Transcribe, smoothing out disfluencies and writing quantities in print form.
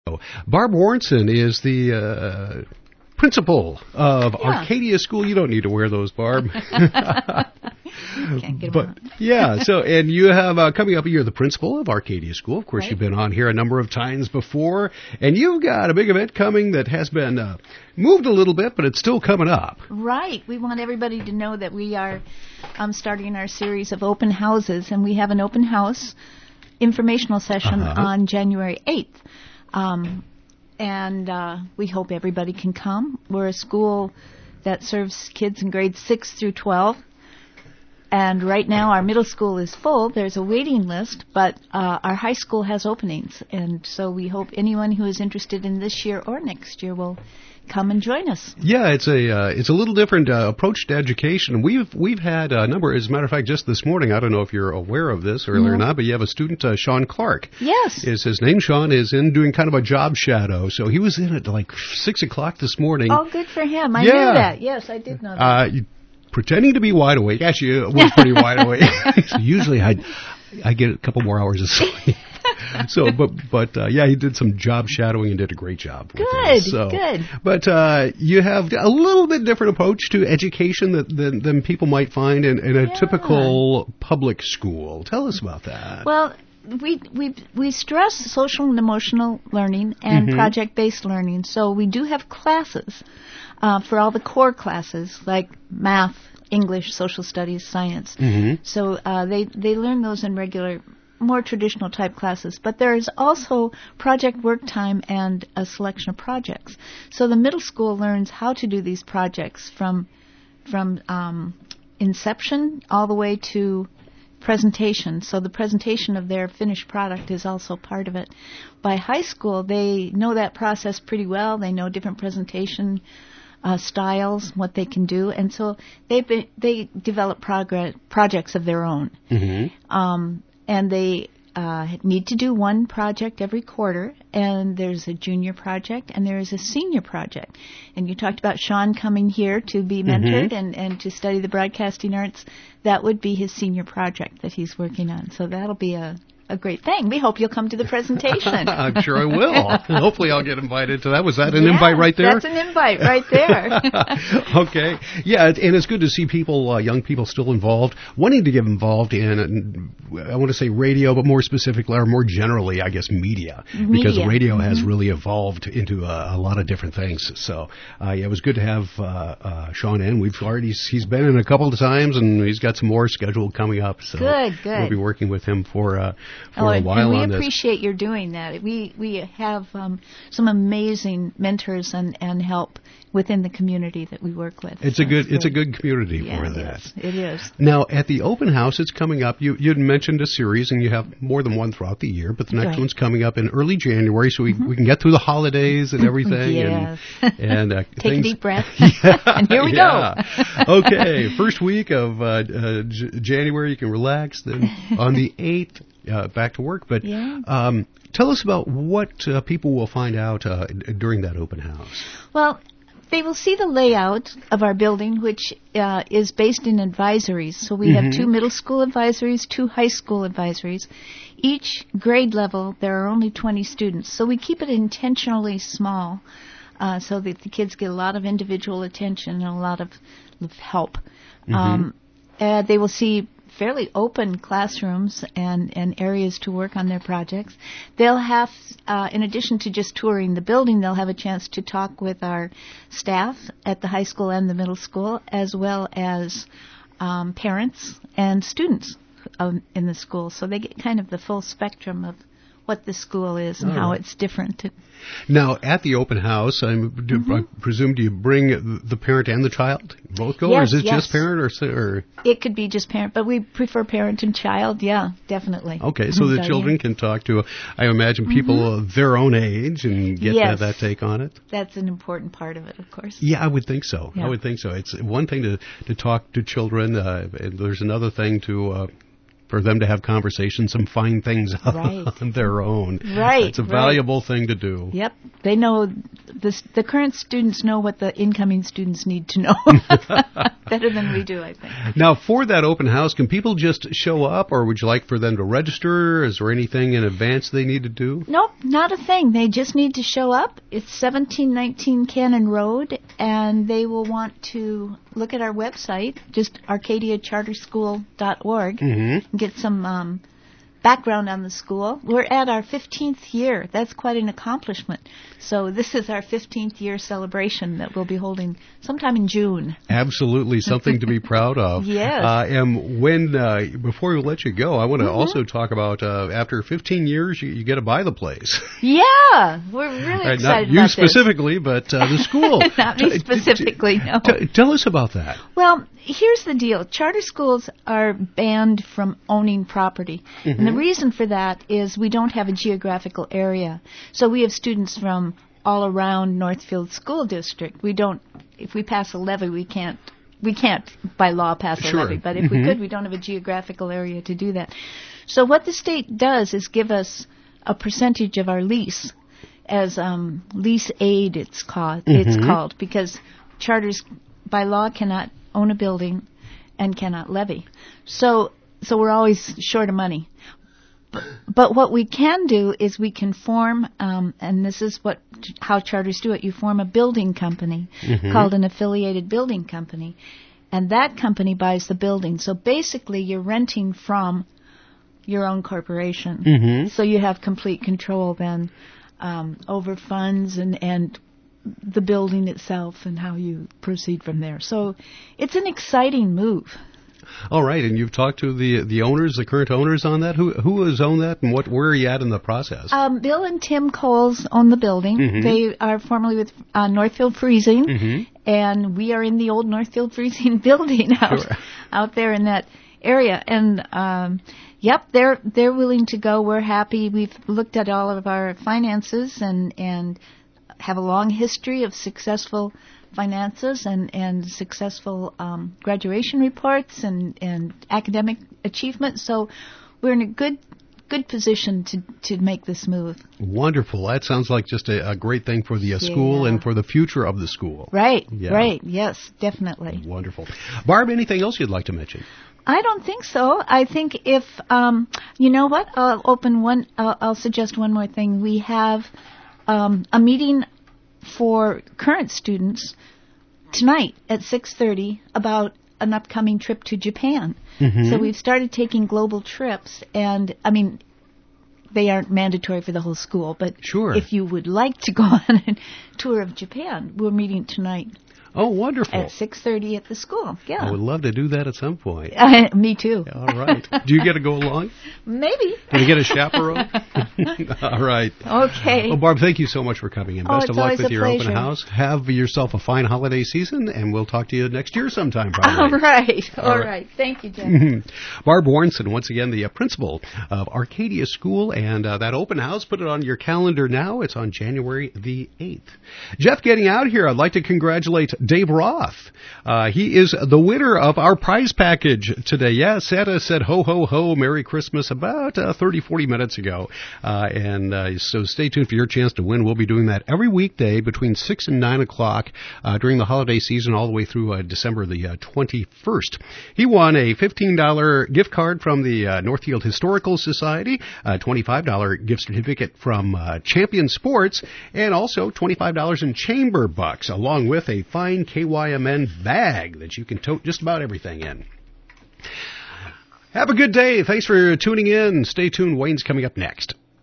Barb Warrenson is the principal of Arcadia School. You don't need to wear those, Barb. Can't get them out. Yeah, so, and you have, coming up, you're the principal of Arcadia School. Of course, Right. You've been on here a number of times before, and you've got a big event coming that has been moved a little bit, but it's still coming up. Right. We want everybody to know that we are starting our series of open houses, and we have an open house informational session on January 8th. And we hope everybody can come. We're a school that serves kids in grades 6 through 12. And right now our middle school is full. There's a waiting list, but our high school has openings. And so we hope anyone who is interested in this year or next year will come and join us. Yeah, it's a little different approach to education. We've had a number. As a matter of fact, just this morning, I don't know if you're aware of this earlier or not, but you have a student, Sean Clark. Yes. Is his name? Sean is in doing kind of a job shadow. So he was in at like 6 o'clock this morning. Oh, good for him. I knew that. Yes, I did know that. Pretending to be wide awake. Actually, it was pretty wide awake. So usually I get a couple more hours of sleep. So, but yeah, he did some job shadowing and did a great job. Good. But you have a little bit different approach to education than people might find in a typical public school. Tell us about that. Well, we stress social and emotional learning and project-based learning. So we do have classes for all the core classes like math, English, social studies, science. So they learn those in regular, more traditional type classes. But there is also project work time and a selection of projects. So the middle school learns how to do these projects from inception all the way to presentation. So the presentation of their finished product is also part of it. By high school, they know that process pretty well. They know different presentation styles, what they can do, and so they develop projects of their own. And they need to do one project every quarter, and there's a junior project and there is a senior project. And you talked about Sean coming here to be mentored and to study the broadcasting arts. That would be his senior project that he's working on. So that'll be a great thing. We hope you'll come to the presentation. I'm sure I will. Hopefully I'll get invited to that. Was that an invite right there? That's an invite right there. Okay. Yeah, and it's good to see people, young people still involved, wanting to get involved in, I want to say radio, but more specifically, or more generally, I guess, media. Because radio has really evolved into a lot of different things. So, yeah, it was good to have Sean in. He's been in a couple of times, and he's got some more scheduled coming up. So good. We'll be working with him for a while and on this. We appreciate your doing that. We have some amazing mentors and help within the community that we work with. It's a good community for that. It is. Now, at the open house, it's coming up. You'd mentioned a series, and you have more than one throughout the year, but the next one's coming up in early January, so we can get through the holidays and everything. Yes. And take a deep breath. And here we go. Okay, first week of January, you can relax. Then on the 8th, back to work. But tell us about what people will find out during that open house. Well, they will see the layout of our building, which is based in advisories. So we have 2 middle school advisories, 2 high school advisories. Each grade level, there are only 20 students. So we keep it intentionally small so that the kids get a lot of individual attention and a lot of help. They will see fairly open classrooms and areas to work on their projects. They'll have, in addition to just touring the building, they'll have a chance to talk with our staff at the high school and the middle school, as well as parents and students in the school. So they get kind of the full spectrum of what the school is and how it's different. Now, at the open house, I presume, do you bring the parent and the child? Both go? Yes, or is it just parent? Or it could be just parent, but we prefer parent and child. Yeah, definitely. Okay, so the children can talk to, I imagine, people their own age and get that take on it? That's an important part of it, of course. Yeah, I would think so. It's one thing to talk to children, and there's another thing to for them to have conversations and find things on their own. Right. It's a valuable thing to do. Yep. They know, the current students know what the incoming students need to know better than we do, I think. Now, for that open house, can people just show up, or would you like for them to register? Is there anything in advance they need to do? Nope, not a thing. They just need to show up. It's 1719 Cannon Road, and they will want to look at our website, just arcadiacharterschool.org, and get some background on the school. We're at our 15th year. That's quite an accomplishment. So this is our 15th year celebration that we'll be holding sometime in June. Absolutely, something to be proud of. Yes. And when before we let you go, I want to also talk about after 15 years, you get to buy the place. Yeah, we're really excited about this. Not you specifically, but the school. Not me specifically, no. Tell us about that. Well, here's the deal. Charter schools are banned from owning property. And the reason for that is we don't have a geographical area. So we have students from all around Northfield School District. We don't, if we pass a levy, we can't by law pass a levy. But if we could, we don't have a geographical area to do that. So what the state does is give us a percentage of our lease as lease aid, it's called, because charters by law cannot own a building and cannot levy. So we're always short of money. But what we can do is we can form, and this is how charters do it, you form a building company called an affiliated building company, and that company buys the building. So basically you're renting from your own corporation. So you have complete control then over funds and the building itself and how you proceed from there. So it's an exciting move. All right, and you've talked to the owners, the current owners on that? Who has owned that, and where are you at in the process? Bill and Tim Coles own the building. They are formerly with Northfield Freezing, and we are in the old Northfield Freezing building out there in that area. And they're willing to go. We're happy. We've looked at all of our finances and have a long history of successful finances and successful graduation reports and academic achievement. So we're in a good position to make this move. Wonderful. That sounds like just a great thing for the school and for the future of the school. Right. Yes, definitely. Wonderful. Barb, anything else you'd like to mention? I don't think so. I think if, you know what, I'll suggest one more thing. We have a meeting for current students tonight at 6:30 about an upcoming trip to Japan. So we've started taking global trips, and I mean, they aren't mandatory for the whole school, but if you would like to go on a tour of Japan, we're meeting tonight. Oh, wonderful. At 6:30 at the school, yeah. I would love to do that at some point. Me too. All right. Do you get to go along? Maybe. Do you get a chaperone? All right. Okay. Well, Barb, thank you so much for coming in. Best of luck with your pleasure. open house. Have yourself a fine holiday season, and we'll talk to you next year sometime, probably. All right. Thank you, Jen. Barb Warrenson, once again, the principal of Arcadia School, and that open house, put it on your calendar now. It's on January the 8th. Jeff, getting out here, I'd like to congratulate Dave Roth. He is the winner of our prize package today. Yeah, Santa said ho, ho, ho, Merry Christmas about 30-40 minutes ago. So stay tuned for your chance to win. We'll be doing that every weekday between 6 and 9 o'clock during the holiday season all the way through December the 21st. He won a $15 gift card from the Northfield Historical Society, a $25 gift certificate from Champion Sports, and also $25 in chamber bucks, along with a fine KYMN bag that you can tote just about everything in. Have a good day. Thanks for tuning in. Stay tuned. Wayne's coming up next.